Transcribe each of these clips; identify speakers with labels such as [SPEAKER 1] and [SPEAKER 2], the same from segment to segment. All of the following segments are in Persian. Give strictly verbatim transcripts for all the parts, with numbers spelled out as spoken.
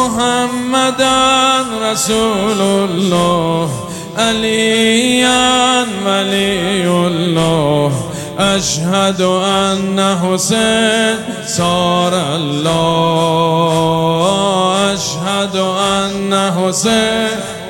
[SPEAKER 1] محمدن رسول الله علیاً ولی الله اشهد ان حسین صار الله اشهد ان حسین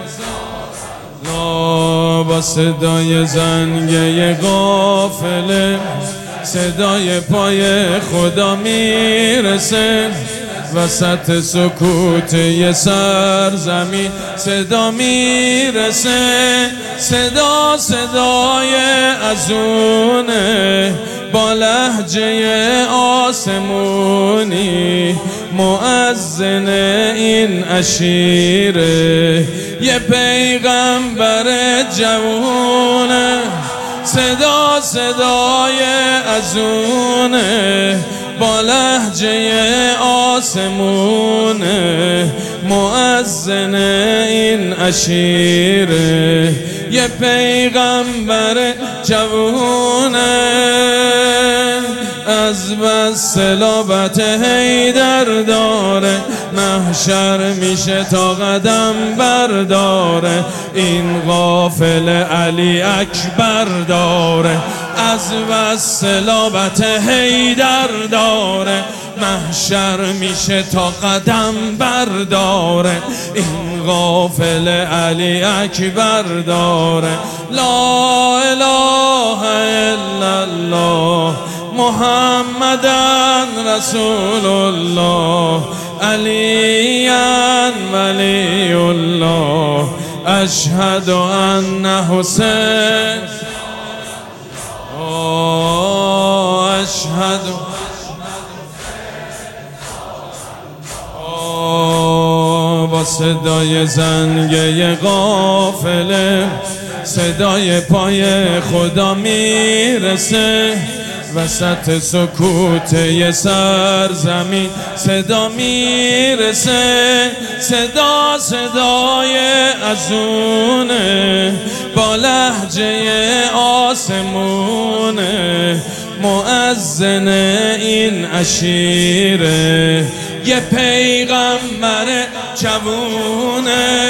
[SPEAKER 1] با صدای زنگه قافله صدای پای خدا میرسه وسط سکوت یه سرزمین صدا میرسه صدا صدای ازونه با لهجه آسمونی مؤذن این عشیره یه پیغمبر جوونه صدا صدای ازونه با لهجه آسمونه مؤذن این عشیره یه پیغمبر جوونه از بس صلابت حیدر داره محشر میشه تا قدم برداره این قافله علی اکبر داره از بس صلابت حیدر داره محشر میشه تا قدم برداره این قافله علی اکبر داره لا اله الا الله محمدن رسول الله علیاً ولی الله اشهد ان حسین اشهد با صدای زنگه قافله صدای پای خدا میرسه وسط سکوت یه سرزمین صدا میرسه صدا صدای ازونه با لهجه آسمونه مؤذن این عشیره یه پیغمبر جوونه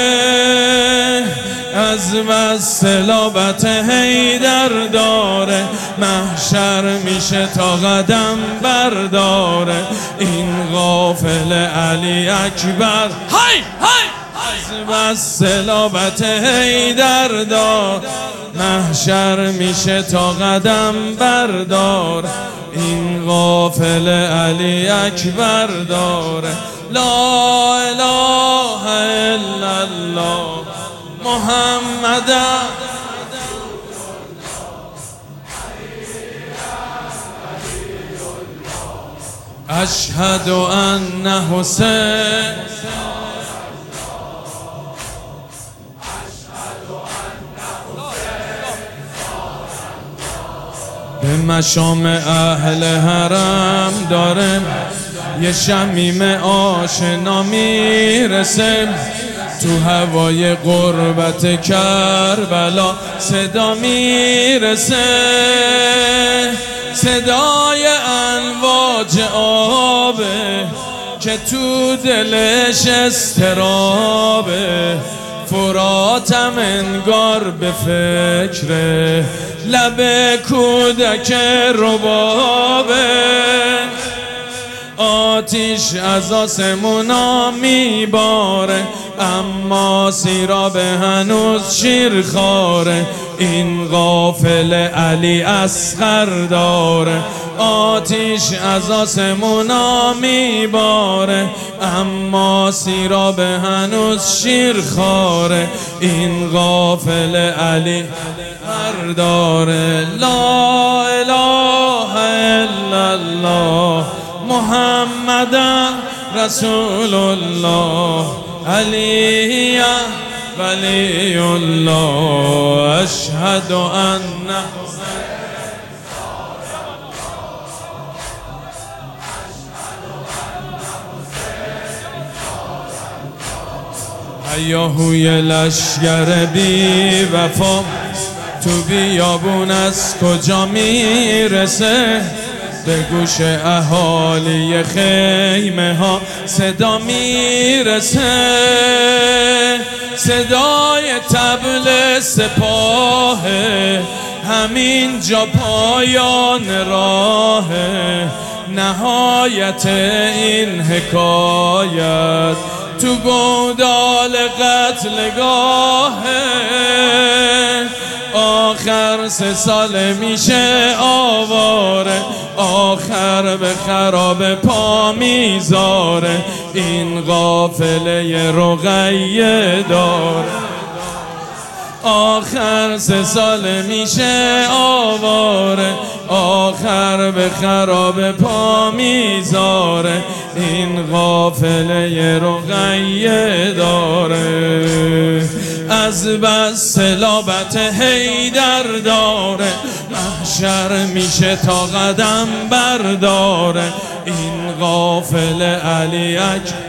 [SPEAKER 1] از بس صلابت حیدر داره محشر میشه تا قدم برداره این قافله علی اکبر های های از بس صلابت حیدر داره محشر میشه تا قدم برداره این قافله علی اکبر داره لا اله الا الله محمد اشهد ان حسین به مشام اهل حرم داره یه شمیم آشنا میرسه تو هوای غربت کربلا صدا میرسه صدای امواج آبه که تو دلش استرابه فراتم انگار به فکر لب کودک ربابه آتیش از آسمونا میباره اما سیراب هنوز شیرخواره این قافله علی اصغر داره آتیش از آسمونا میباره اما سیراب هنوز شیرخواره این قافله علی اصغر داره لا اله الا الله محمدن رسول الله علیه ولی الله اشهد ان هیاهوی لشگر بی وفا تو بیابون از کجا میرسه به گوش اهالی خیمه ها صدا میرسه، صدای طبل سپاه، همین جا پایان راه، نهایت این حکایت تو گودال قتلگاه. آخر سه سال میشه آواره، آخر به خراب پا میذاره، این قافله رقیه داره. آخر سه سال میشه آواره، آخر به خراب پا میذاره، این قافله رقیه داره. از بس صلابت حیدر داره، محشر میشه تا قدم برداره، این قافله علی اکبر